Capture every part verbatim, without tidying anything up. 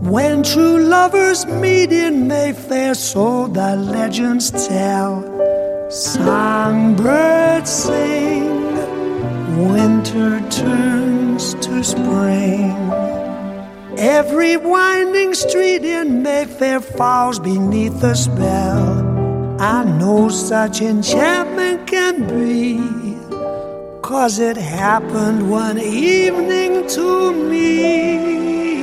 When true lovers meet in Mayfair, so the legends tell, songbirds sing, winter turns to spring. Every winding street in Mayfair falls beneath the spell. I know such enchantment can be, 'cause it happened one evening to me.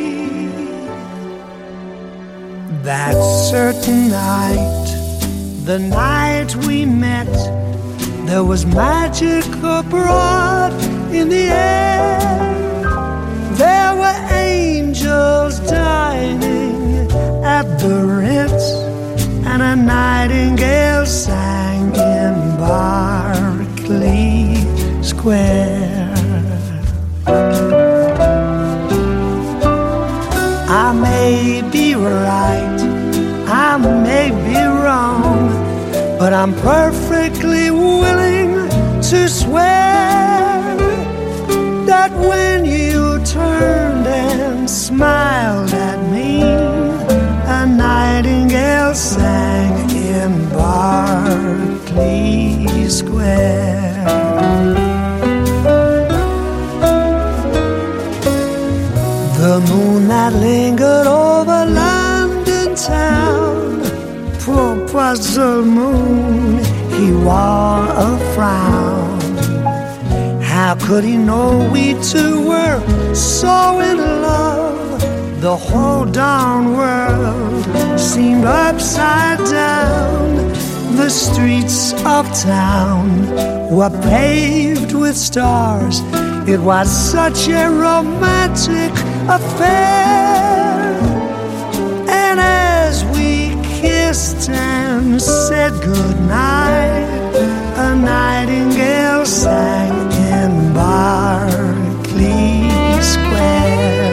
That certain night, the night we met, there was magic abroad in the air. There were angels dining at the Ritz, and a nightingale sang in Berkeley Square. I may be right, I may be wrong, but I'm perfectly willing to swear that when you turned and smiled at me, a nightingale sang in Berkeley Square. The moon that lingered over London town, poor puzzled moon, he wore a frown. How could he know we two were so in love? The whole darn world seemed upside down. The streets of town were paved with stars. It was such a romantic affair. And as we kissed and said goodnight, a nightingale sang in Berkeley Square.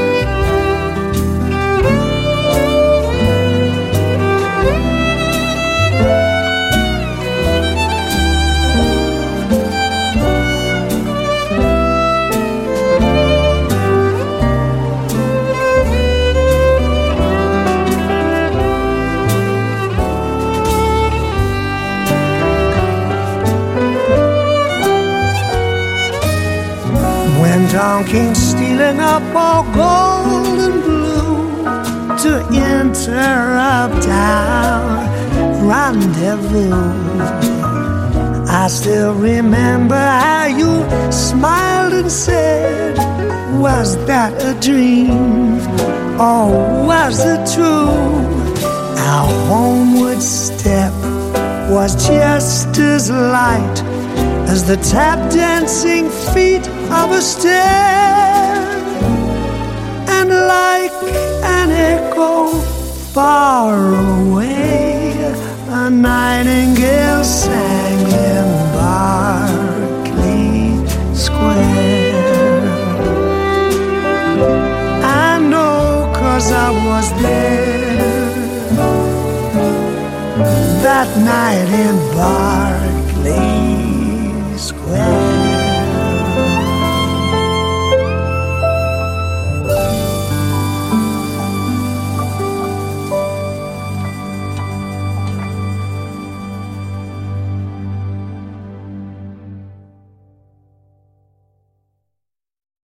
Down came stealing up all gold and blue to interrupt our rendezvous. I still remember how you smiled and said, was that a dream or was it true? Our homeward step was just as light as the tap dancing feet of a stair, and like an echo far away, a nightingale sang